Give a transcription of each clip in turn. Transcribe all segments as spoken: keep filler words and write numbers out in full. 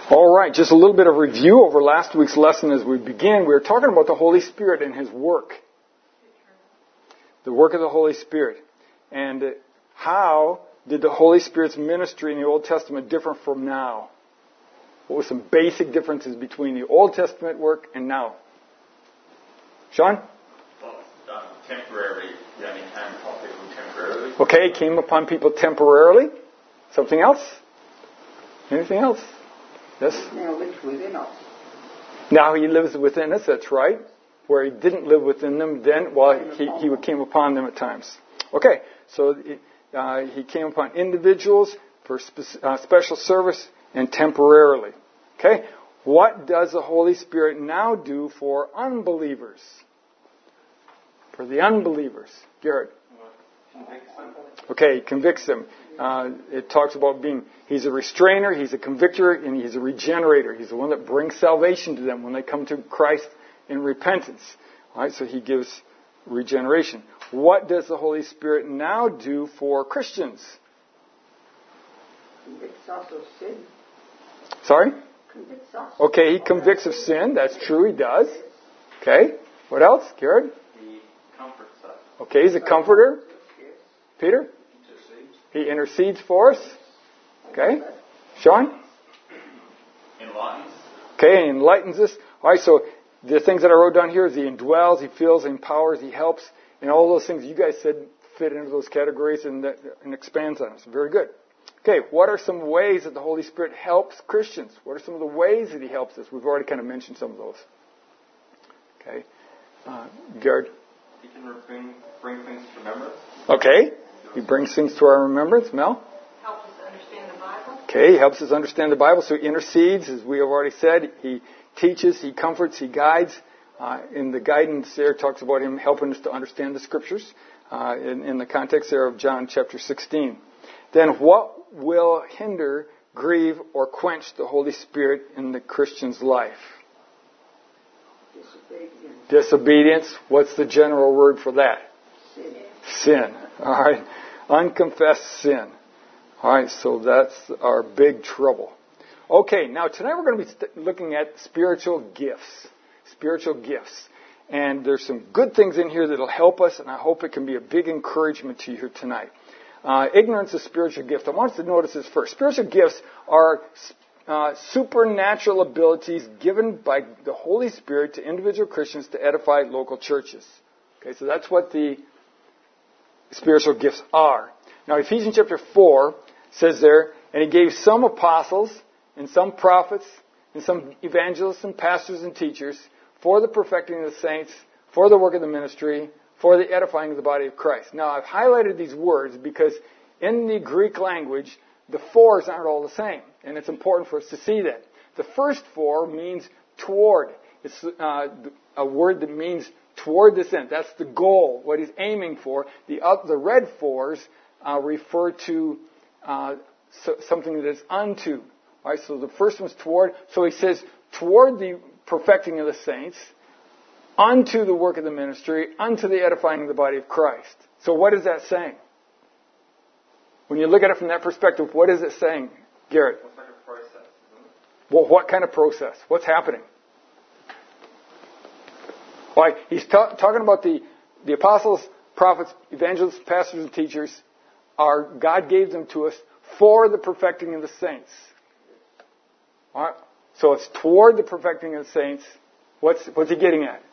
All right, just a little bit of review over last week's lesson as we begin. We were talking about the Holy Spirit and His work. The work of the Holy Spirit. And how did the Holy Spirit's ministry in the Old Testament differ from now? What were some basic differences between the Old Testament work and now? Sean? Well, uh, temporarily. Yeah, I mean, time upon people temporarily. Okay, came upon people temporarily. Something else? Anything else? Yes? Now lives within us. Now He lives within us, that's right. Where He didn't live within them then, well, He, he came upon them at times. Okay, so uh, He came upon individuals for spe- uh, special service and temporarily. Okay, what does the Holy Spirit now do for unbelievers? For the unbelievers. Garrett. Okay, He convicts them. Uh, it talks about being, He's a restrainer, He's a convictor, and He's a regenerator. He's the one that brings salvation to them when they come to Christ in repentance. All right, so He gives regeneration. What does the Holy Spirit now do for Christians? Convicts us of sin. Sorry? Convicts us. Okay, He convicts of sin. That's true, He does. Okay, what else, Garrett? He comforts us. Okay, He's a comforter. Peter? He intercedes for us. Okay. Sean? Enlightens. Okay, He enlightens us. All right, so the things that I wrote down here is He indwells, He fills, He empowers, He helps, and all those things you guys said fit into those categories and, that, and expands on us. Very good. Okay, what are some ways that the Holy Spirit helps Christians? What are some of the ways that He helps us? We've already kind of mentioned some of those. Okay. Uh, Garrett? He can bring, bring things to remembrance. Okay. He brings things to our remembrance. Mel? Helps us understand the Bible. Okay, He helps us understand the Bible. So He intercedes, as we have already said. He teaches, He comforts, He guides. Uh, in the guidance there, it talks about Him helping us to understand the Scriptures uh, in, in the context there of John chapter sixteen. Then what will hinder, grieve, or quench the Holy Spirit in the Christian's life? Disobedience. Disobedience. What's the general word for that? Sin. Sin. All right. Unconfessed sin. All right, so that's our big trouble. Okay, now tonight we're going to be st- looking at spiritual gifts. Spiritual gifts. And there's some good things in here that will help us, and I hope it can be a big encouragement to you here tonight. Uh, ignorance of spiritual gifts. I want us to notice this first. Spiritual gifts are uh, supernatural abilities given by the Holy Spirit to individual Christians to edify local churches. Okay, so that's what the spiritual gifts are. Now, Ephesians chapter four says there, and He gave some apostles, and some prophets, and some evangelists, and pastors, and teachers, for the perfecting of the saints, for the work of the ministry, for the edifying of the body of Christ. Now, I've highlighted these words because in the Greek language, the fours aren't all the same, and it's important for us to see that. The first four means toward. It's uh, a word that means toward this end. That's the goal, what He's aiming for. The uh, the red fours uh, refer to uh, so, something that is unto. All right, so the first one's toward. So He says, toward the perfecting of the saints, unto the work of the ministry, unto the edifying of the body of Christ. So what is that saying? When you look at it from that perspective, what is it saying, Garrett? It's like a process, isn't it? Well, what kind of process? What's happening? Why, he's ta- talking about the, the apostles, prophets, evangelists, pastors, and teachers. Are, God gave them to us for the perfecting of the saints. All right? So it's toward the perfecting of the saints. What's, what's he getting at?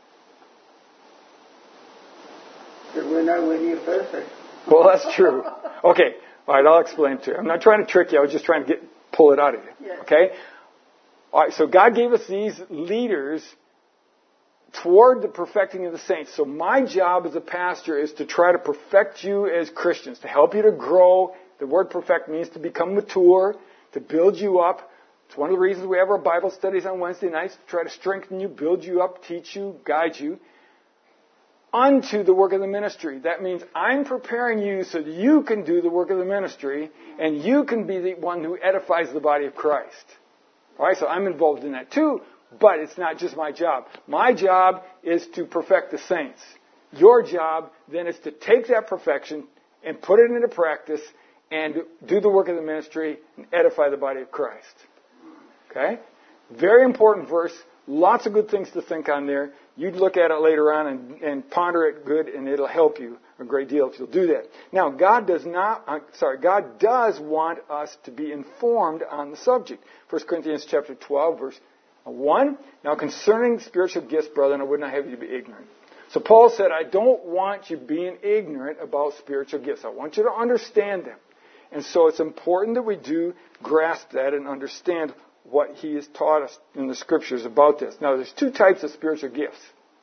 That we're nowhere near perfect. Well, that's true. Okay. All right, I'll explain to you. I'm not trying to trick you. I was just trying to get pull it out of you. Yes. Okay? All right, so God gave us these leaders toward the perfecting of the saints. So my job as a pastor is to try to perfect you as Christians, to help you to grow. The word perfect means to become mature, to build you up. It's one of the reasons we have our Bible studies on Wednesday nights, to try to strengthen you, build you up, teach you, guide you. Unto the work of the ministry. That means I'm preparing you so that you can do the work of the ministry and you can be the one who edifies the body of Christ. All right, so I'm involved in that too, but it's not just my job. My job is to perfect the saints. Your job then is to take that perfection and put it into practice and do the work of the ministry and edify the body of Christ. Okay? Very important verse. Lots of good things to think on there. You'd look at it later on and, and ponder it good, and it'll help you a great deal if you'll do that. Now, God does not, uh, sorry, God does want us to be informed on the subject. First Corinthians chapter twelve, verse one. Now, concerning spiritual gifts, brethren, I would not have you be ignorant. So Paul said, I don't want you being ignorant about spiritual gifts. I want you to understand them. And so it's important that we do grasp that and understand what he has taught us in the scriptures about this. Now, there's two types of spiritual gifts.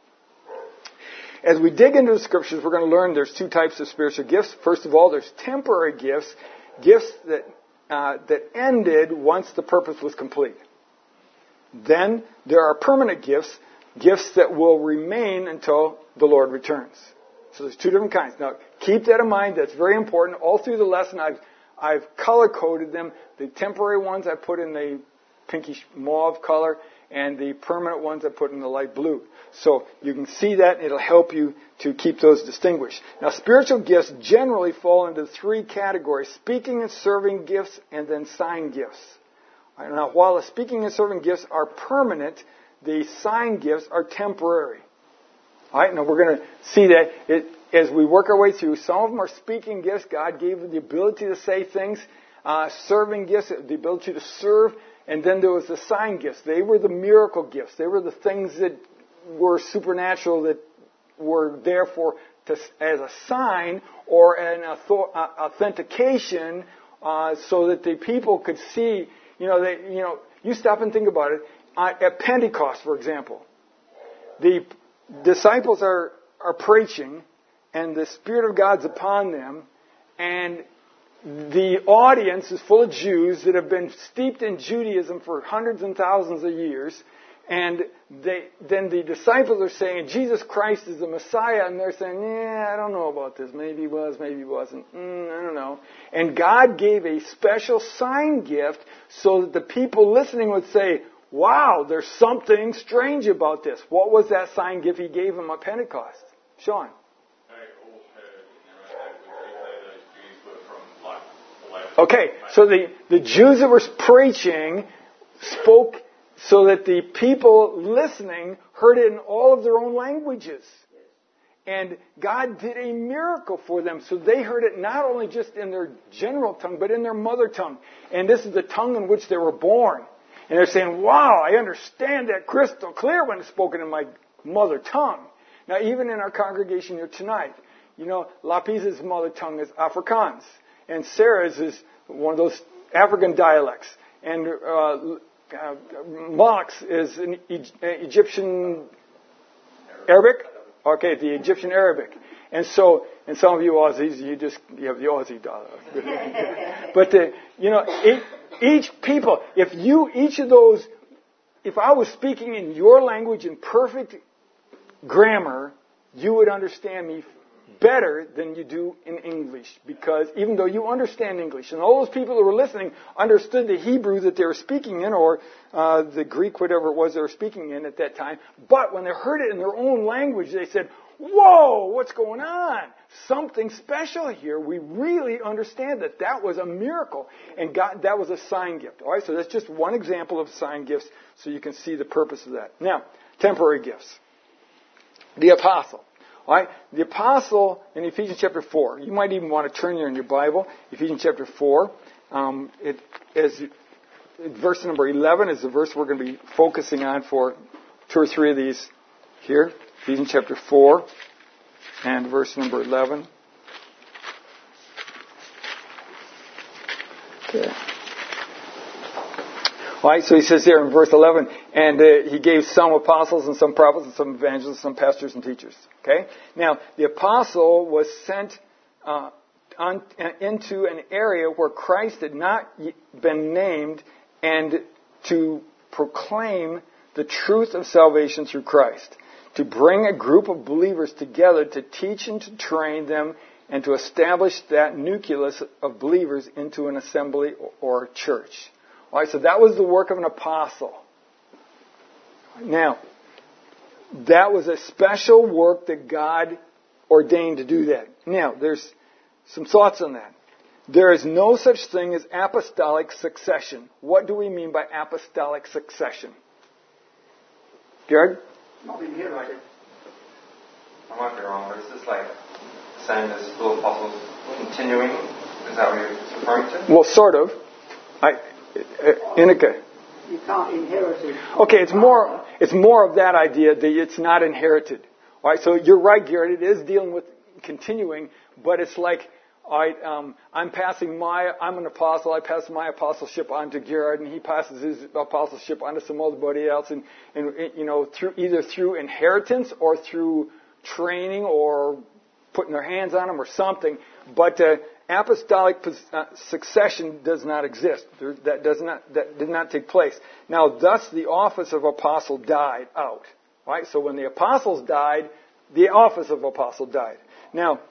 As we dig into the scriptures, we're going to learn there's two types of spiritual gifts. First of all, there's temporary gifts, gifts that uh, that ended once the purpose was complete. Then there are permanent gifts, gifts that will remain until the Lord returns. So there's two different kinds. Now, keep that in mind. That's very important. All through the lesson, I've I've color-coded them. The temporary ones I put in the pinkish mauve color, and the permanent ones I put in the light blue. So you can see that. It'll help you to keep those distinguished. Now, spiritual gifts generally fall into three categories: speaking and serving gifts, and then sign gifts. Now, while the speaking and serving gifts are permanent, the sign gifts are temporary. All right, now we're going to see that it, as we work our way through. Some of them are speaking gifts. God gave them the ability to say things. Uh, serving gifts, the ability to serve. And then there was the sign gifts. They were the miracle gifts. They were the things that were supernatural, that were there for to, as a sign or an authentication, uh, so that the people could see. You know, they, you know, you stop and think about it. Uh, at Pentecost, for example, the disciples are are preaching, and the Spirit of God's upon them, and the audience is full of Jews that have been steeped in Judaism for hundreds and thousands of years. And they, then the disciples are saying, Jesus Christ is the Messiah. And they're saying, yeah, I don't know about this. Maybe he was, maybe he wasn't. Mm, I don't know. And God gave a special sign gift so that the people listening would say, wow, there's something strange about this. What was that sign gift he gave them at Pentecost? Sean? Okay, so the, the Jews that were preaching spoke so that the people listening heard it in all of their own languages. And God did a miracle for them. So they heard it not only just in their general tongue, but in their mother tongue. And this is the tongue in which they were born. And they're saying, wow, I understand that crystal clear when it's spoken in my mother tongue. Now, even in our congregation here tonight, you know, Lapisa's mother tongue is Afrikaans. And Sarah's is one of those African dialects. And uh, uh, Mox is an e- Egyptian Arabic. Okay, the Egyptian Arabic. And so, and some of you Aussies, you just, you have the Aussie dialect. But, the, you know, each, each people, if you, each of those, if I was speaking in your language in perfect grammar, you would understand me better than you do in English, because even though you understand English, and all those people who were listening understood the Hebrew that they were speaking in, or uh, the Greek, whatever it was they were speaking in at that time, but when they heard it in their own language, they said, whoa, what's going on? Something special here. We really understand that that was a miracle, and God, that was a sign gift. All right, so that's just one example of sign gifts, so you can see the purpose of that. Now, temporary gifts. The apostle. All right, the apostle in Ephesians chapter four. You might even want to turn there in your Bible. Ephesians chapter four. Um, it is verse number eleven is the verse we're going to be focusing on for two or three of these here. Ephesians chapter four and verse number eleven. Okay. All right, so he says here in verse eleven, and uh, he gave some apostles and some prophets and some evangelists, some pastors and teachers. Okay? Now, the apostle was sent uh, on, into an area where Christ had not been named, and to proclaim the truth of salvation through Christ, to bring a group of believers together to teach and to train them, and to establish that nucleus of believers into an assembly or church. All right, so that was the work of an apostle. Now, that was a special work that God ordained to do that. Now, there's some thoughts on that. There is no such thing as apostolic succession. What do we mean by apostolic succession? Jared? Not inherited. I might be wrong, but is this like saying there's still apostles continuing? Is that what you're referring to? Well, sort of. I, uh, Inika. You can't inherit it. Okay, it's more it's more of that idea that it's not inherited. All right, so you're right, Garrett. It is dealing with continuing, but it's like, all right, um, I'm passing my, I'm an apostle. I pass my apostleship on to Garrett, and he passes his apostleship on to somebody else, and, and you know, through either through inheritance or through training or putting their hands on them or something. But uh, apostolic uh, succession does not exist. There, that does not that did not take place. Now, thus the office of apostle died out. Right? So when the apostles died, the office of apostle died. Now,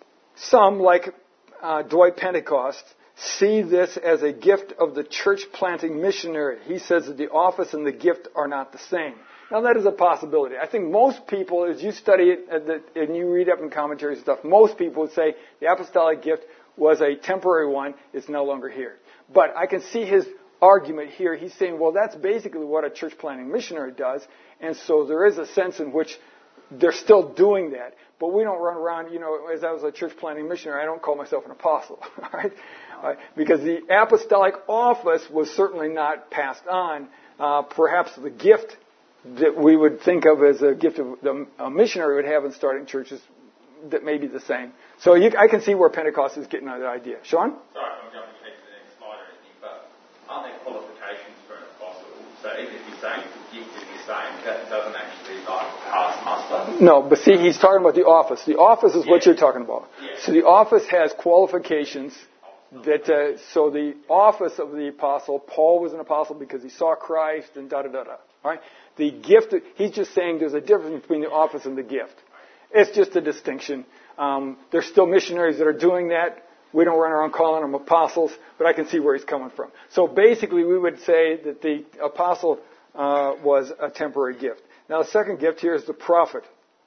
some, like uh, Dwight Pentecost, see this as a gift of the church planting missionary. He says that the office and the gift are not the same. Now, that is a possibility. I think most people, as you study it and you read up in commentaries and stuff, most people would say the apostolic gift was a temporary one. It's no longer here. But I can see his argument here. He's saying, well, that's basically what a church planting missionary does. And so there is a sense in which they're still doing that. But we don't run around, you know, as I was a church planting missionary, I don't call myself an apostle. All right? All right? Because the apostolic office was certainly not passed on. Uh, perhaps the gift that we would think of as a gift of the, a missionary would have in starting churches that may be the same. So you, I can see where Pentecost is getting that idea. Sean? Sorry, I'm jumping ahead to the next slide or anything, but aren't there qualifications for an apostle? So even if you're saying the gift that you're saying, that doesn't actually like pass muster? No, but see, he's talking about the office. The office is what Yeah. you're talking about. Yeah. So the office has qualifications that, uh, so the office of the apostle, Paul was an apostle because he saw Christ and da da da da. All right? The gift, he's just saying there's a difference between the office and the gift. It's just a distinction. Um, there's still missionaries that are doing that. We don't run around calling them apostles, but I can see where he's coming from. So basically, we would say that the apostle uh, was a temporary gift. Now, the second gift here is the prophet.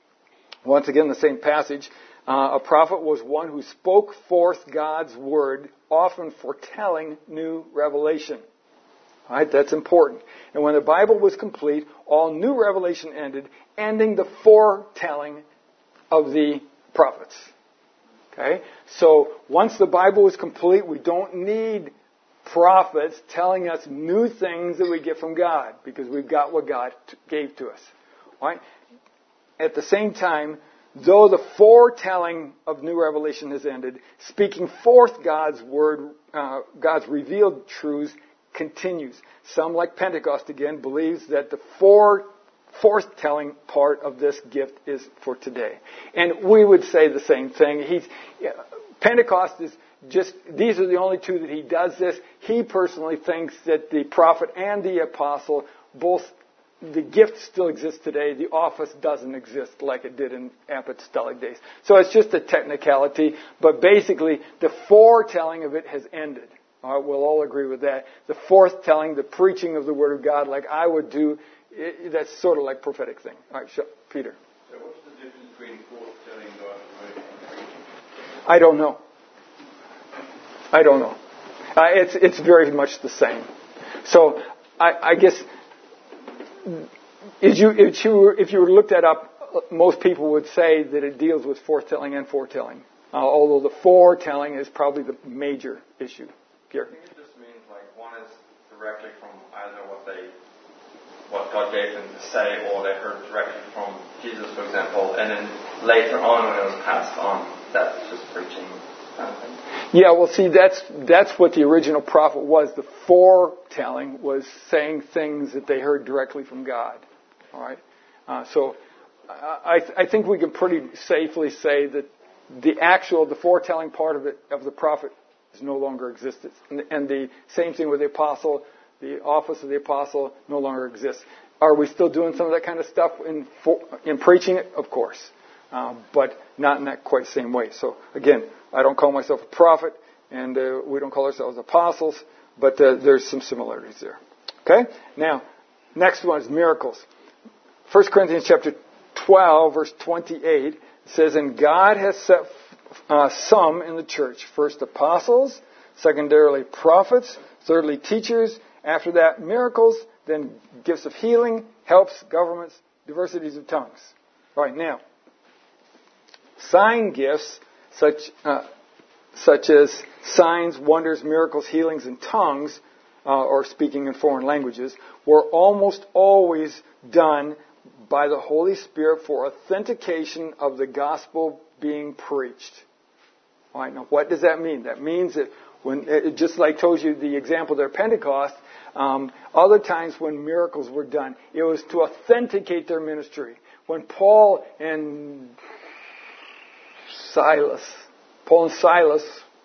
Once again, the same passage. Uh, a prophet was one who spoke forth God's word, often foretelling new revelation. All right, that's important. And when the Bible was complete, all new revelation ended, ending the foretelling of the prophets. Okay? So once the Bible is complete, we don't need prophets telling us new things that we get from God, because we've got what God t- gave to us. All right? At the same time, though the foretelling of new revelation has ended, speaking forth God's word, uh, God's revealed truths continues. Some, like Pentecost again, believes that the fore, foretelling part of this gift is for today. And we would say the same thing. He's, Pentecost is just, these are the only two that he does this. He personally thinks that the prophet and the apostle, both, the gift still exists today. The office doesn't exist like it did in apostolic days. So it's just a technicality, but basically the foretelling of it has ended. All right, we'll all agree with that. The foretelling, the preaching of the Word of God, like I would do, it, that's sort of like prophetic thing. All right, Peter. So what's the difference between foretelling God's Word and preaching? I don't know. I don't know. Uh, it's it's very much the same. So I, I guess if you if you were, if you were looked that up, most people would say that it deals with foretelling and foretelling. Uh, although the foretelling is probably the major issue. Here. I think it just means like one is directly from either what they, what God gave them to say, or they heard directly from Jesus, for example, and then later on when it was passed on, that's just preaching kind of thing. Yeah, well, see, that's that's what the original prophet was. The foretelling was saying things that they heard directly from God. All right, uh, so I, I think we can pretty safely say that the actual, the foretelling part of it of the prophet is no longer existent. And, and the same thing with the apostle, the office of the apostle no longer exists. Are we still doing some of that kind of stuff in for, in preaching it? Of course. Um, but not in that quite same way. So again, I don't call myself a prophet, and uh, we don't call ourselves apostles, but uh, there's some similarities there. Okay? Now, next one is miracles. First Corinthians chapter twelve, verse twenty-eight, says, "And God has set uh, some in the church. First, apostles. Secondarily, prophets. Thirdly, teachers. After that, miracles. Then gifts of healing, helps, governments, diversities of tongues. All right, now, sign gifts such uh, such as signs, wonders, miracles, healings, and tongues, uh, or speaking in foreign languages, were almost always done by the Holy Spirit for authentication of the gospel being preached. All right, now what does that mean? That means that when, it, just like I told you the example there at Pentecost, um, other times when miracles were done, it was to authenticate their ministry. When Paul and Silas, Paul and Silas,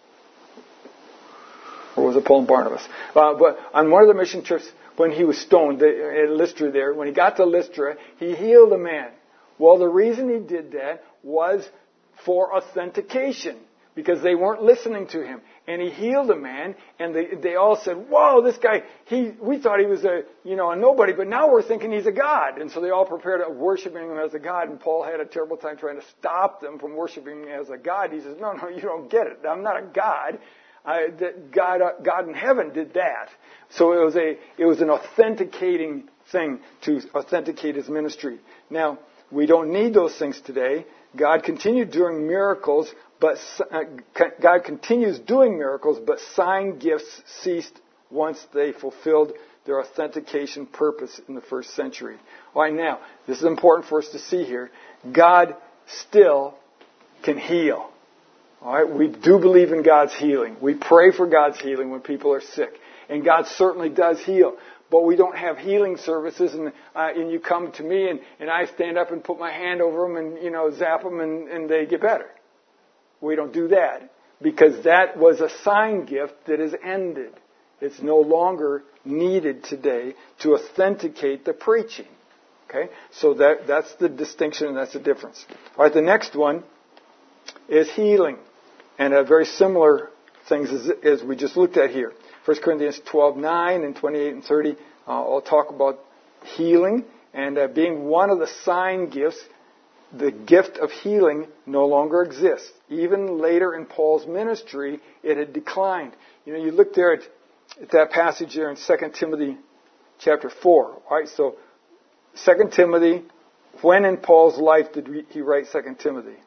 or was it Paul and Barnabas? Uh, but on one of the mission trips, when he was stoned the, at Lystra there, when he got to Lystra, he healed a man. Well, the reason he did that was for authentication, because they weren't listening to him. And he healed a man, and they, they all said, "Whoa, this guy, he, we thought he was a, you know, a nobody, but now we're thinking he's a god." And so they all prepared to worshiping him as a god, and Paul had a terrible time trying to stop them from worshiping him as a god. He says, "No, no, you don't get it. I'm not a god. I, that God, uh, God in heaven did that." So it was a, it was an authenticating thing to authenticate his ministry. Now, we don't need those things today. God continued doing miracles, but uh, God continues doing miracles, but sign gifts ceased once they fulfilled their authentication purpose in the first century. All right, now, this is important for us to see here. God still can heal. All right, we do believe in God's healing. We pray for God's healing when people are sick. And God certainly does heal. But we don't have healing services, and uh, and you come to me, and, and I stand up and put my hand over them and, you know, zap them, and, and they get better. We don't do that, because that was a sign gift that is ended. It's no longer needed today to authenticate the preaching. Okay? So that that's the distinction, and that's the difference. All right, the next one is healing. And uh, very similar things as, as we just looked at here. First Corinthians twelve nine and twenty-eight and thirty, uh, I'll talk about healing. And uh, being one of the sign gifts, the gift of healing no longer exists. Even later in Paul's ministry, it had declined. You know, you look there at, at that passage there in Second Timothy chapter four. All right, so Second Timothy, when in Paul's life did he write Second Timothy?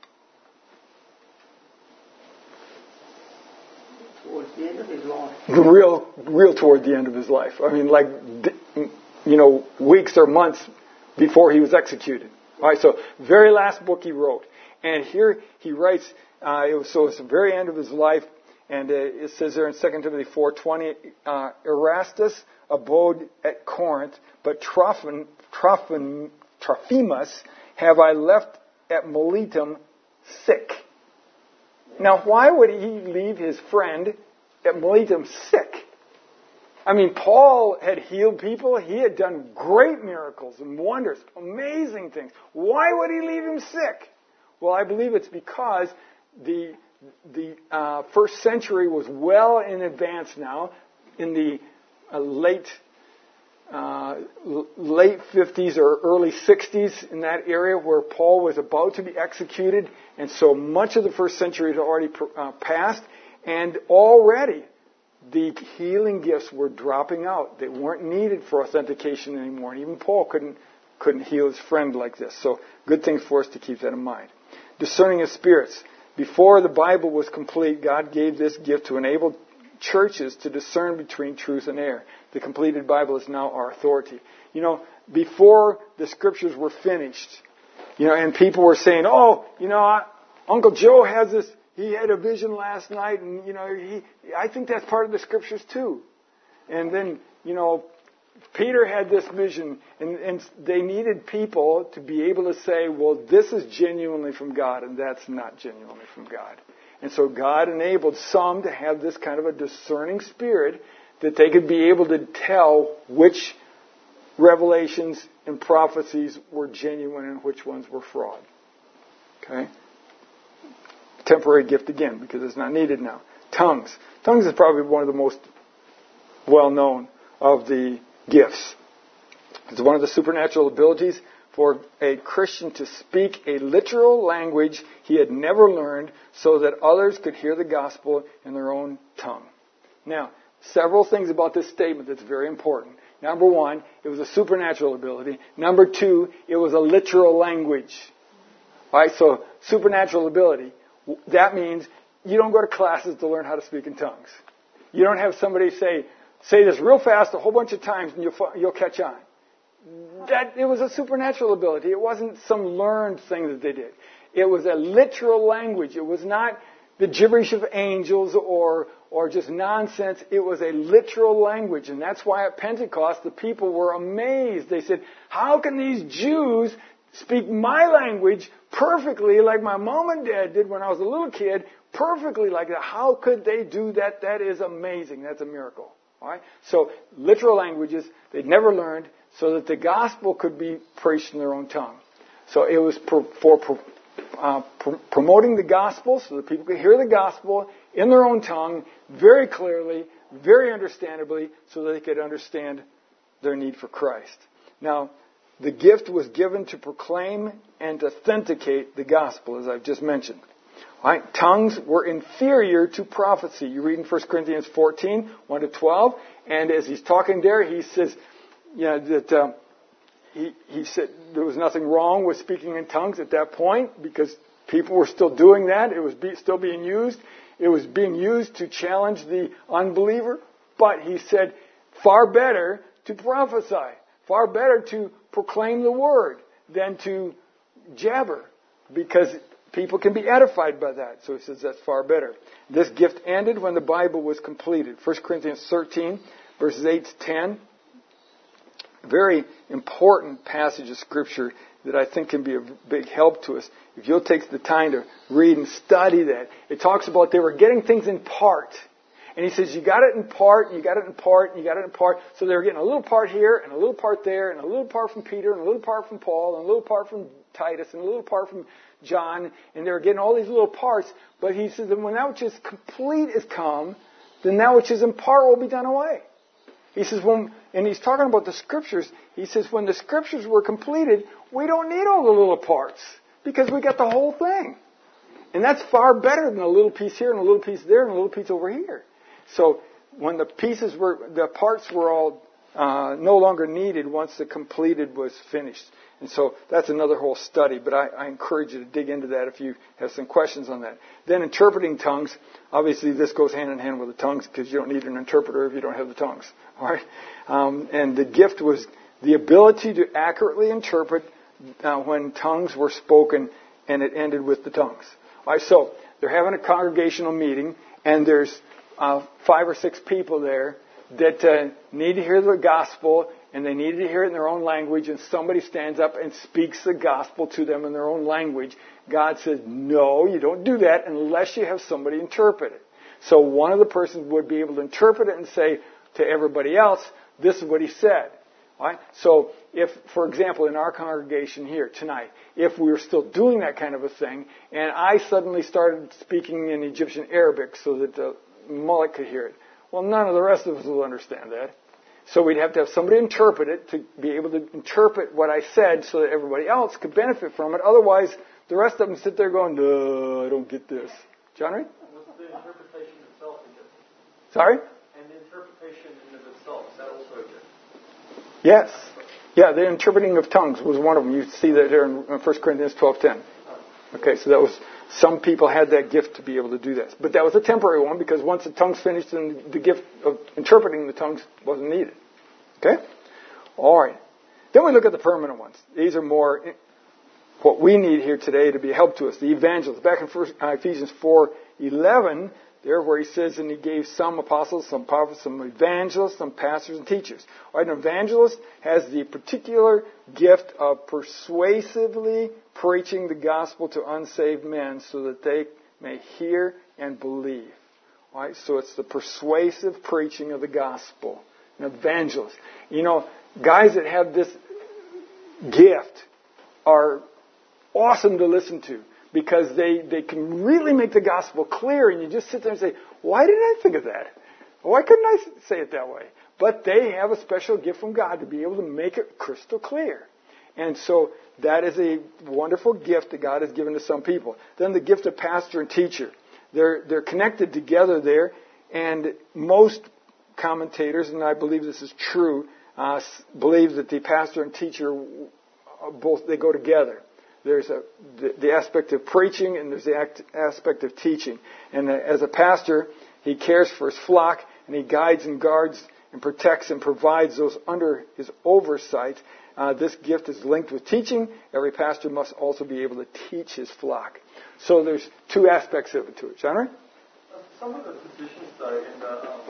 Towards the end of his life. Real, real toward the end of his life. I mean, like, you know, weeks or months before he was executed. All right, so very last book he wrote. And here he writes, uh, it was, so it's the very end of his life, and uh, it says there in Second Timothy four twenty, uh, Erastus abode at Corinth, but Trophin, Trophin, Trophimus have I left at Miletum sick. Now, why would he leave his friend at Miletum sick? I mean, Paul had healed people. He had done great miracles and wonders, amazing things. Why would he leave him sick? Well, I believe it's because the the uh, first century was well in advance now. In the uh, late uh, late fifties or early sixties, in that area where Paul was about to be executed, and so much of the first century had already uh, passed, and already the healing gifts were dropping out. They weren't needed for authentication anymore. And even Paul couldn't couldn't heal his friend like this. So good thing for us to keep that in mind. Discerning of spirits. Before the Bible was complete, God gave this gift to enable churches to discern between truth and error. The completed Bible is now our authority. You know, before the scriptures were finished, you know, and people were saying, "Oh, you know, I, Uncle Joe has this. He had a vision last night, and, you know, he, I think that's part of the scriptures too." And then, you know, Peter had this vision, and, and they needed people to be able to say, well, this is genuinely from God, and that's not genuinely from God. And so God enabled some to have this kind of a discerning spirit that they could be able to tell which revelations and prophecies were genuine and which ones were fraud. Okay? Temporary gift again, because it's not needed now. Tongues. Tongues is probably one of the most well-known of the gifts. It's one of the supernatural abilities for a Christian to speak a literal language he had never learned so that others could hear the gospel in their own tongue. Now, several things about this statement that's very important. Number one, it was a supernatural ability. Number two, it was a literal language. All right, so supernatural ability, that means you don't go to classes to learn how to speak in tongues. You don't have somebody say, say this real fast a whole bunch of times and you'll, you'll catch on. That, it was a supernatural ability. It wasn't some learned thing that they did. It was a literal language. It was not the gibberish of angels or, or just nonsense. It was a literal language. And that's why at Pentecost the people were amazed. They said, how can these Jews speak my language perfectly like my mom and dad did when I was a little kid, perfectly like that? How could they do that? That is amazing. That's a miracle. All right? So literal languages they'd never learned so that the gospel could be preached in their own tongue. So it was for, for uh, pr- promoting the gospel so that people could hear the gospel in their own tongue very clearly, very understandably, so that they could understand their need for Christ. Now, the gift was given to proclaim and to authenticate the gospel, as I've just mentioned. All right? Tongues were inferior to prophecy. You read in First Corinthians fourteen, one to twelve, and as he's talking there, he says, you know, that uh, he, he said there was nothing wrong with speaking in tongues at that point because people were still doing that. It was be, still being used. It was being used to challenge the unbeliever. But he said, far better to prophesy, far better to proclaim the word than to jabber, because people can be edified by that. So he says that's far better. This gift ended when the Bible was completed. First Corinthians thirteen, verses eight to ten. Very important passage of Scripture that I think can be a big help to us. If you'll take the time to read and study that. It talks about they were getting things in part. And he says, you got it in part, and you got it in part, and you got it in part. So they were getting a little part here, and a little part there, and a little part from Peter, and a little part from Paul, and a little part from Titus, and a little part from John. And they were getting all these little parts. But he says, and when that which is complete is come, then that which is in part will be done away. He says, when, and he's talking about the Scriptures. He says, when the Scriptures were completed, we don't need all the little parts because we got the whole thing. And that's far better than a little piece here and a little piece there and a little piece over here. So when the pieces were, the parts were all uh, no longer needed once the completed was finished. And so that's another whole study, but I, I encourage you to dig into that if you have some questions on that. Then interpreting tongues. Obviously, this goes hand in hand with the tongues because you don't need an interpreter if you don't have the tongues. All right? Um, and the gift was the ability to accurately interpret uh, when tongues were spoken, and it ended with the tongues. All right, so they're having a congregational meeting, and there's uh, five or six people there that uh, need to hear the gospel, and they need to hear it in their own language, and somebody stands up and speaks the gospel to them in their own language. God says, no, you don't do that unless you have somebody interpret it. So one of the persons would be able to interpret it and say to everybody else, this is what he said. All right? So if, for example, in our congregation here tonight, if we were still doing that kind of a thing, and I suddenly started speaking in Egyptian Arabic so that the mullet could hear it, well, none of the rest of us will understand that. So we'd have to have somebody interpret it to be able to interpret what I said so that everybody else could benefit from it. Otherwise, the rest of them sit there going, no, I don't get this. John Reed? Was the interpretation itself again? Sorry? And the interpretation in of itself, is that also again? Yes. Yeah, the interpreting of tongues was one of them. You see that there in First Corinthians twelve ten. Okay, so that was, some people had that gift to be able to do this. But that was a temporary one because once the tongues finished, then the gift of interpreting the tongues wasn't needed. Okay? All right. Then we look at the permanent ones. These are more what we need here today to be a help to us. The evangelists. Back in First, uh, Ephesians four eleven, there where he says, and he gave some apostles, some prophets, some evangelists, some pastors and teachers. All right, an evangelist has the particular gift of persuasively preaching the gospel to unsaved men so that they may hear and believe. All right, so it's the persuasive preaching of the gospel. An evangelist. You know, guys that have this gift are awesome to listen to because they, they can really make the gospel clear, and you just sit there and say, why didn't I think of that? Why couldn't I say it that way? But they have a special gift from God to be able to make it crystal clear. And so that is a wonderful gift that God has given to some people. Then the gift of pastor and teacher. They're, they're connected together there, and most commentators, and I believe this is true, uh, believe that the pastor and teacher, uh, both, they go together. There's a, the, the aspect of preaching and there's the act, aspect of teaching. And uh, as a pastor, he cares for his flock and he guides and guards and protects and provides those under his oversight. Uh, this gift is linked with teaching. Every pastor must also be able to teach his flock. So there's two aspects of it to it. John Ray? Some of the positions, though, in the, um,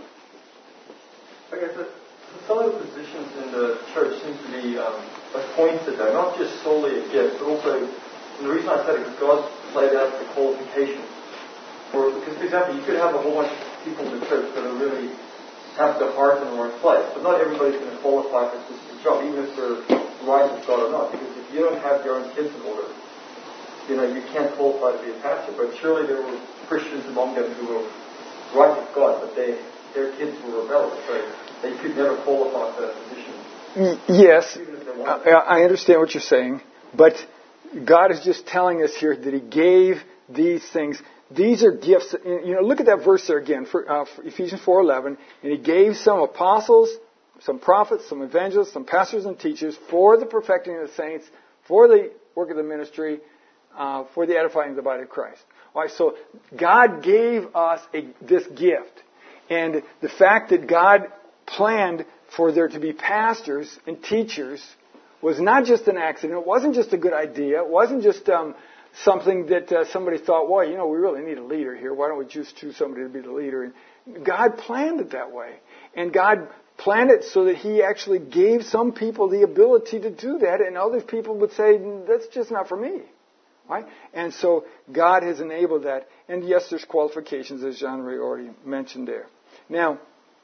I guess that some of the positions in the church seem to be um, appointed, though, not just solely a gift, but also, and the reason I said it is God laid out the qualifications. For, because, for example, you could have a whole bunch of people in the church that are really have the heart in the right place, but not everybody's going to qualify for a specific job, even if they're right with God or not. Because if you don't have your own kids in order, you know, you can't qualify to be a pastor. But surely there were Christians among them who were right with God, but they, their kids were rebellious, so they could never qualify for that position. Yes, I understand what you're saying, but God is just telling us here that He gave these things. These are gifts. You know, look at that verse there again, for, uh, for Ephesians four eleven. And He gave some apostles, some prophets, some evangelists, some pastors and teachers for the perfecting of the saints, for the work of the ministry, uh, for the edifying of the body of Christ. All right, so God gave us a, this gift. And the fact that God planned for there to be pastors and teachers was not just an accident. It wasn't just a good idea. It wasn't just um, something that uh, somebody thought, well, you know, we really need a leader here. Why don't we just choose somebody to be the leader? And God planned it that way. And God planned it so that He actually gave some people the ability to do that, and other people would say, that's just not for me. Right? And so God has enabled that. And yes, there's qualifications, as Jean Ray already mentioned there. Now,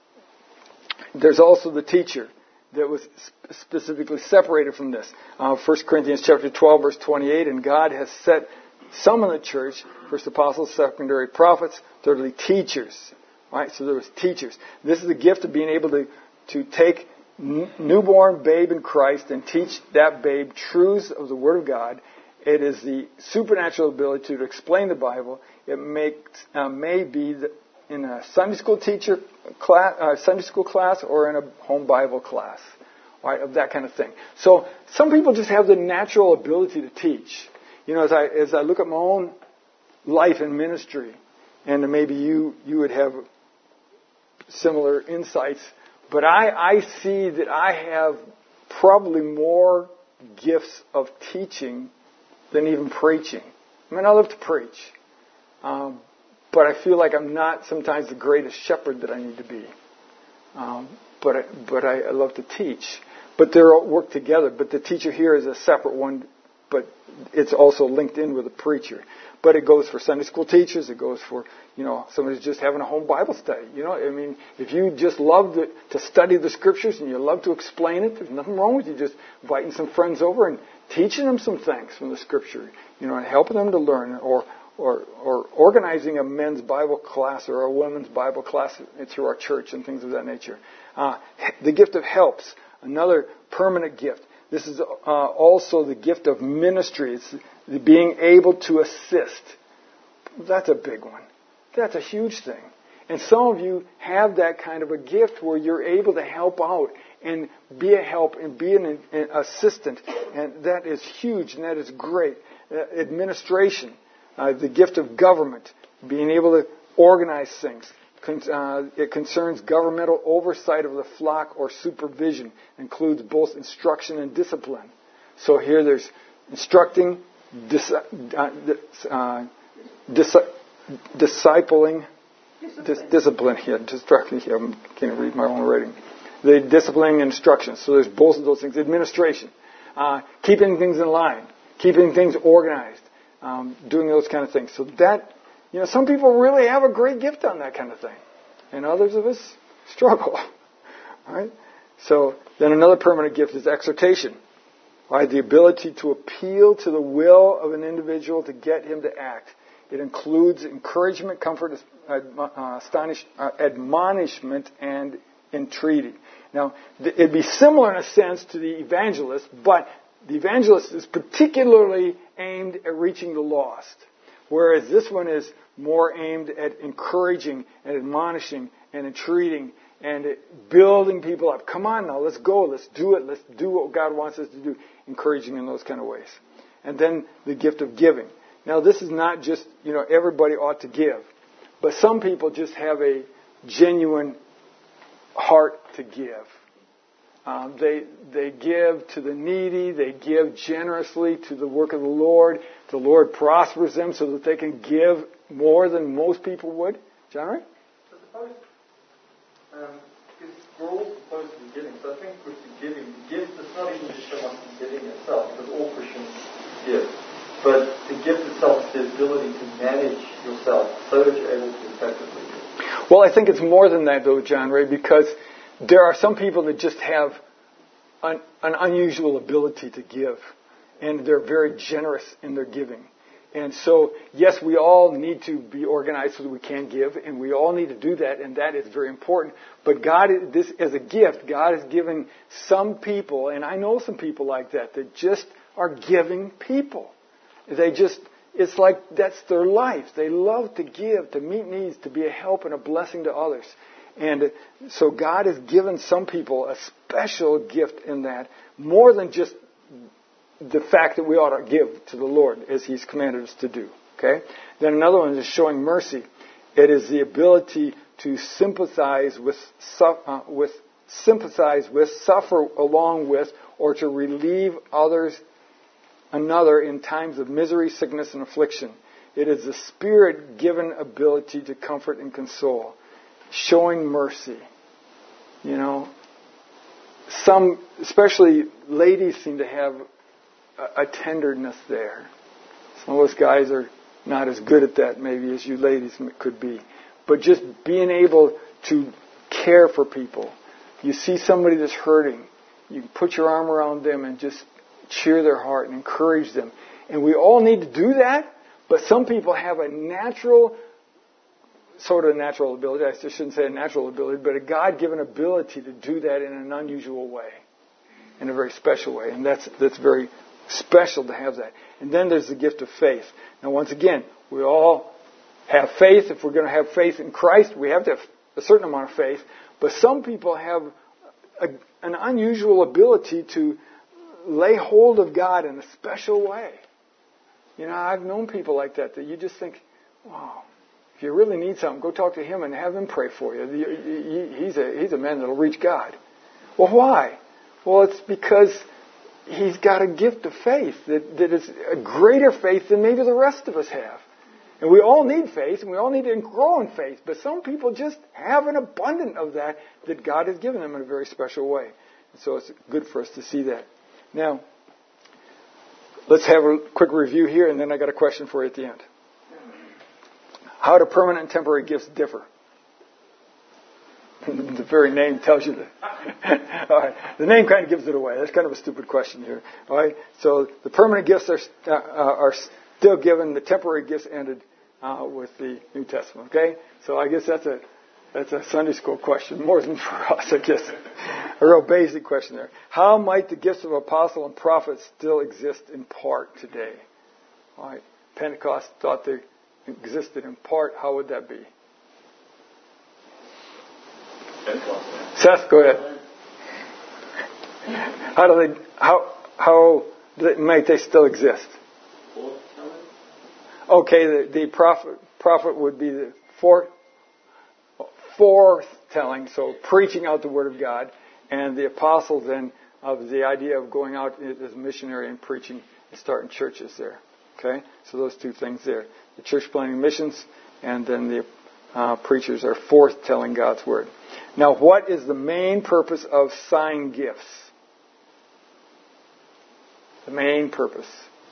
there's also the teacher that was specifically separated from this. Uh, First Corinthians chapter twelve, verse twenty-eight, and God has set some in the church, first apostles, secondary prophets, thirdly teachers. Right? So there was teachers. This is the gift of being able to, to take n- newborn babe in Christ and teach that babe truths of the Word of God. It is the supernatural ability to explain the Bible. It makes, uh, may be the, in a Sunday school teacher class, uh, Sunday school class, or in a home Bible class, right, of that kind of thing. So some people just have the natural ability to teach. You know, as I as I look at my own life and ministry, and maybe you you would have similar insights, but I I see that I have probably more gifts of teaching than even preaching. I mean, I love to preach. Um, But I feel like I'm not sometimes the greatest shepherd that I need to be. Um, but I, but I, I love to teach. But they all work together. But the teacher here is a separate one, but it's also linked in with the preacher. But it goes for Sunday school teachers. It goes for, you know, somebody who's just having a home Bible study. You know, I mean, if you just love to, to study the Scriptures and you love to explain it, there's nothing wrong with you just inviting some friends over and teaching them some things from the Scripture, you know, and helping them to learn, or Or, or organizing a men's Bible class or a women's Bible class through our church and things of that nature. Uh, the gift of helps, another permanent gift. This is uh, also the gift of ministry. It's the being able to assist. That's a big one. That's a huge thing. And some of you have that kind of a gift where you're able to help out and be a help and be an, an assistant. And that is huge and that is great. Uh, administration. Uh, the gift of government, being able to organize things. Con- uh, it concerns governmental oversight of the flock or supervision. Includes both instruction and discipline. So here there's instructing, dis- uh, uh, dis- discipling, dis- discipline here, distracting here. I can't read my own writing. The disciplining instructions. So there's both of those things. Administration, uh, keeping things in line, keeping things organized. Um, doing those kind of things. So that, you know, some people really have a great gift on that kind of thing. And others of us struggle. Right? So then another permanent gift is exhortation. Right? The ability to appeal to the will of an individual to get him to act. It includes encouragement, comfort, uh, astonish, uh, admonishment, and entreaty. Now, th- it'd be similar in a sense to the evangelist, but the evangelist is particularly aimed at reaching the lost, whereas this one is more aimed at encouraging and admonishing and entreating and building people up. Come on now, let's go, let's do it, let's do what God wants us to do, encouraging in those kind of ways. And then the gift of giving. Now this is not just, you know, everybody ought to give, but some people just have a genuine heart to give. Um, they they give to the needy. They give generously to the work of the Lord. The Lord prospers them so that they can give more than most people would. John Ray? I suppose um, because we're all supposed to be giving. So I think with the giving, the gift, it's not even just so much the giving itself, because all Christians give. But the gift itself is the ability to manage yourself so that you're able to effectively give. Well, I think it's more than that, though, John Ray, because there are some people that just have an, an unusual ability to give, and they're very generous in their giving. And so, yes, we all need to be organized so that we can give, and we all need to do that, and that is very important. But God, this as a gift, God is giving some people, and I know some people like that, that just are giving people. They just, it's like that's their life. They love to give, to meet needs, to be a help and a blessing to others. And so God has given some people a special gift in that, more than just the fact that we ought to give to the Lord as He's commanded us to do. Okay? Then another one is showing mercy. It is the ability to sympathize with, uh, with sympathize with, suffer along with, or to relieve others, another in times of misery, sickness, and affliction. It is the Spirit-given ability to comfort and console. Showing mercy. You know, some, especially ladies, seem to have a, a tenderness there. Some of us guys are not as good at that maybe as you ladies could be. But just being able to care for people. You see somebody that's hurting, you can put your arm around them and just cheer their heart and encourage them. And we all need to do that, but some people have a natural sort of natural ability. I shouldn't say a natural ability, but a God-given ability to do that in an unusual way, in a very special way. And that's that's very special to have that. And then there's the gift of faith. Now, once again, we all have faith. If we're going to have faith in Christ, we have to have a certain amount of faith. But some people have a, an unusual ability to lay hold of God in a special way. You know, I've known people like that, that you just think, wow, if you really need something, go talk to him and have him pray for you. He's a, he's a man that will reach God. Well, why? Well, it's because he's got a gift of faith that, that is a greater faith than maybe the rest of us have. And we all need faith, and we all need to grow in faith. But some people just have an abundance of that that God has given them in a very special way. And so it's good for us to see that. Now, let's have a quick review here, and then I got a question for you at the end. How do permanent and temporary gifts differ? The very name tells you that. All right. The name kind of gives it away. That's kind of a stupid question here. All right. So the permanent gifts are uh, are still given. The temporary gifts ended uh, with the New Testament. Okay. So I guess that's a that's a Sunday school question more than for us. I guess a real basic question there. How might the gifts of apostle and prophet still exist in part today? All right. Pentecost thought they existed in part. How would that be? Seth, go ahead. How do they? How how do they, might they still exist? Okay, the, the prophet prophet would be the fourth foretelling, so preaching out the word of God, and the apostle then of the idea of going out as a missionary and preaching and starting churches there. Okay, so those two things there: the church planting missions, and then the uh, preachers are foretelling God's word. Now, what is the main purpose of sign gifts? The main purpose.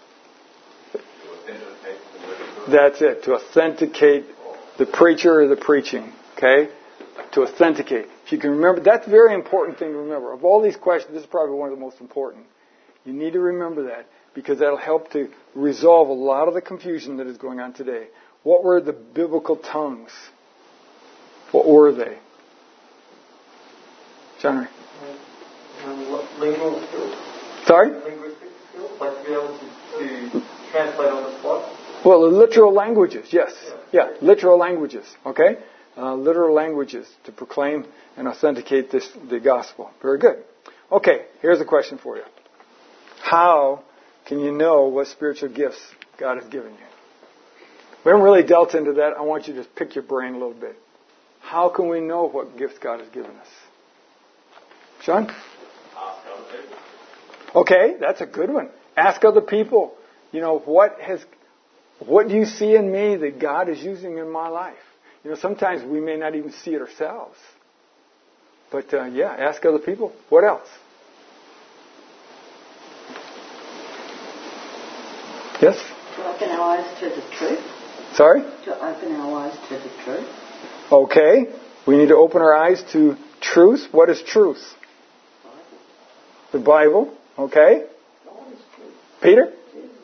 That's it, to authenticate the preacher or the preaching. Okay? To authenticate. If you can remember, that's a very important thing to remember. Of all these questions, this is probably one of the most important. You need to remember that, because that'll help to resolve a lot of the confusion that is going on today. What were the biblical tongues? What were they? John Ray. Um, lingual skills. Sorry? Linguistic. Well, the literal languages, yes. Yeah, literal languages, okay? Uh, literal languages to proclaim and authenticate this, the gospel. Very good. Okay, here's a question for you. How can you know what spiritual gifts God has given you? We haven't really dealt into that. I want you to just pick your brain a little bit. How can we know what gifts God has given us? Sean? Ask other people. Okay, that's a good one. Ask other people. You know, what has, what do you see in me that God is using in my life? You know, sometimes we may not even see it ourselves. But, uh, yeah, ask other people. What else? Yes? To open our eyes to the truth. Sorry? To open our eyes to the truth. Okay. We need to open our eyes to truth. What is truth? The Bible. Okay. Peter?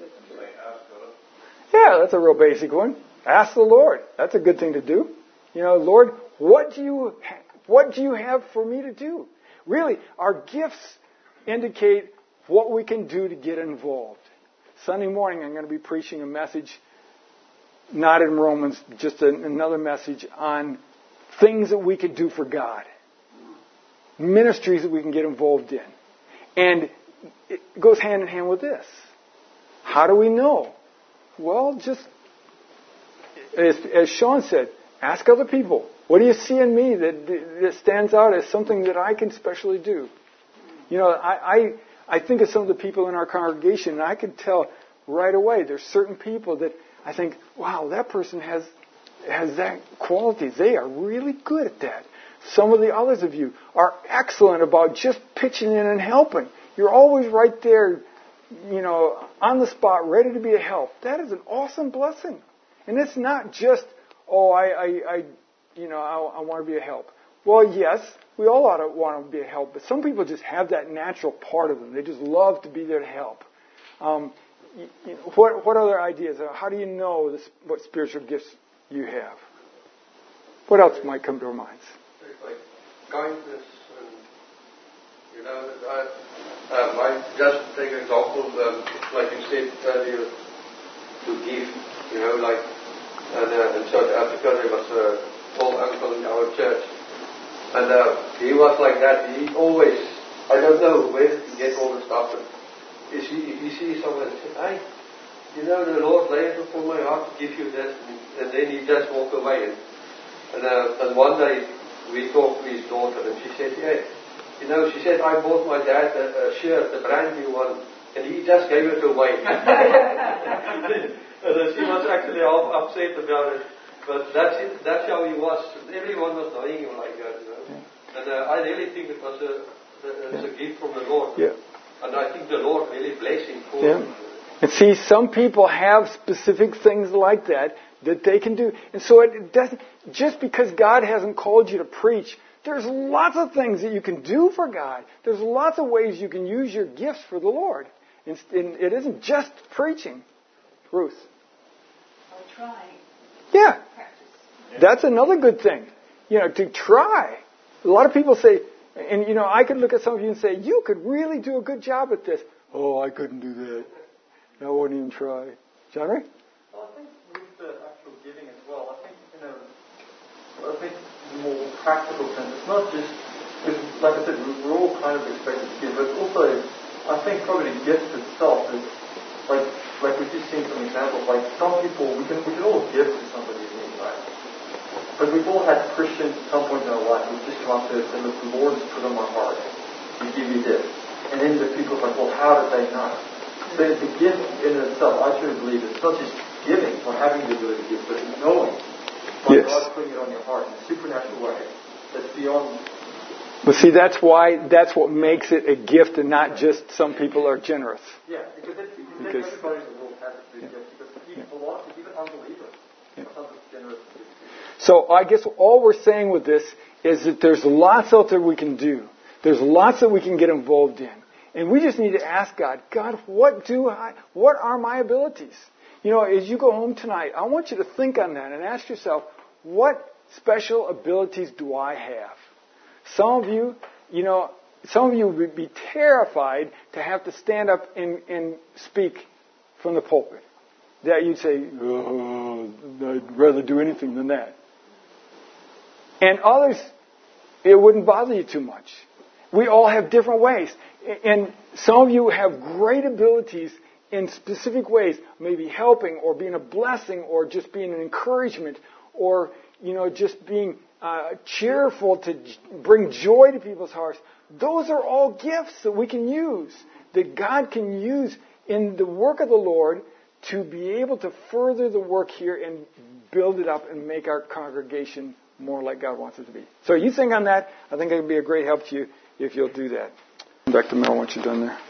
Yeah, that's a real basic one. Ask the Lord. That's a good thing to do. You know, Lord, what do you ha- what do you have for me to do? Really, our gifts indicate what we can do to get involved. Sunday morning, I'm going to be preaching a message, not in Romans, just a, another message on things that we can do for God. Ministries that we can get involved in. And it goes hand in hand with this. How do we know? Well, just, as, as Sean said, ask other people. What do you see in me that, that stands out as something that I can specially do? You know, I, I I think of some of the people in our congregation, and I can tell right away there's certain people that I think, wow, that person has has that quality. They are really good at that. Some of the others of you are excellent about just pitching in and helping. You're always right there, you know, on the spot, ready to be a help. That is an awesome blessing. And it's not just, oh, I, I, I you know, I, I want to be a help. Well, yes, we all ought to want to be a help, but some people just have that natural part of them. They just love to be there to help. Um, you, you know, what, what other ideas? How do you know this, what spiritual gifts you have? What else might come to our minds? Like kindness, and you know, I, um, I just take an example, um, like you said earlier, to give, you know, like and, uh, in South Africa there was a old uncle in our church, and uh, he was like that. He always, I don't know where to get all the stuff, but if he, if he sees someone and says, hey, you know, the Lord laid it upon my heart to give you this, and, and then he just walk away. And, and, uh, and one day we talked to his daughter, and she said, yeah, you know, she said, I bought my dad a, a shirt, a brand new one, and he just gave it away. And uh, she was actually all upset about it. But that's it, that's how he was. Everyone was knowing him like that, you know. Yeah. And uh, I really think it was a, a, it's a gift from the Lord. Yeah. And I think the Lord really blessed him for yeah. it. And see, some people have specific things like that that they can do. And so it doesn't, just because God hasn't called you to preach, there's lots of things that you can do for God. There's lots of ways you can use your gifts for the Lord. And it isn't just preaching. Ruth. Or trying. Yeah. Practice. That's another good thing. You know, to try. A lot of people say, and you know, I could look at some of you and say, you could really do a good job at this. Oh, I couldn't do that. I won't even try. John Ray? Well, I think with the actual giving as well, I think, you know, I think the more practical sense, it's not just, because like I said, we're all kind of expected to give, but also, I think probably the gift itself is, like, like we've just seen some examples, like some people, we can, we can all give to somebody in need, right? But we've all had Christians at some point in our life who've just come up to us and the Lord has put on my heart, you give me this. And then the people are like, well, how did they know? The, the gift in itself, I truly believe it's not just giving or having the ability to give, but knowing by yes. God putting it on your heart in a supernatural way that's beyond. But see, that's why, that's what makes it a gift and not just some people are generous. Yeah, because, it, because, because everybody in the world has a yeah. gift. Because people, yeah. a lot of even unbelievers yeah. are sometimes generous. So I guess all we're saying with this is that there's lots out there we can do. There's lots that we can get involved in. And we just need to ask God, God, what do I, what are my abilities? You know, as you go home tonight, I want you to think on that and ask yourself, what special abilities do I have? Some of you, you know, some of you would be terrified to have to stand up and, and speak from the pulpit. that you'd say, oh, I'd rather do anything than that. And others, it wouldn't bother you too much. We all have different ways. And some of you have great abilities in specific ways, maybe helping or being a blessing or just being an encouragement or, you know, just being uh, cheerful to j- bring joy to people's hearts. Those are all gifts that we can use, that God can use in the work of the Lord to be able to further the work here and build it up and make our congregation more like God wants it to be. So you think on that, I think it would be a great help to you if you'll do that. Back to Mel once you're done there.